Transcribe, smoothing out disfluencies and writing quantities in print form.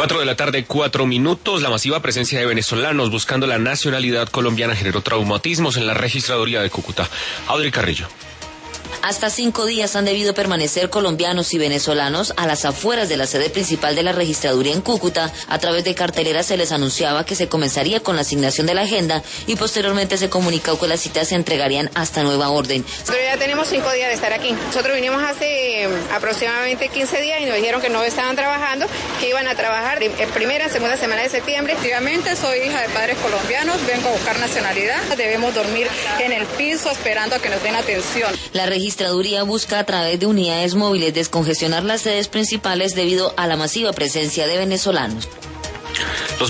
4 de la tarde, 4 minutos. La masiva presencia de venezolanos buscando la nacionalidad colombiana generó traumatismos en la registraduría de Cúcuta. Audrey Carrillo. Hasta 5 días han debido permanecer colombianos y venezolanos a las afueras de la sede principal de la registraduría en Cúcuta. A través de carteleras se les anunciaba que se comenzaría con la asignación de la agenda y posteriormente se comunicó que las citas se entregarían hasta nueva orden. Pero ya tenemos 5 días de estar aquí. Nosotros vinimos hace aproximadamente 15 días y nos dijeron que no estaban trabajando, que iban a trabajar en primera, segunda semana de septiembre. Efectivamente, soy hija de padres colombianos, vengo a buscar nacionalidad. Debemos dormir en el piso esperando a que nos den atención. La registraduría busca a través de unidades móviles descongestionar las sedes principales debido a la masiva presencia de venezolanos.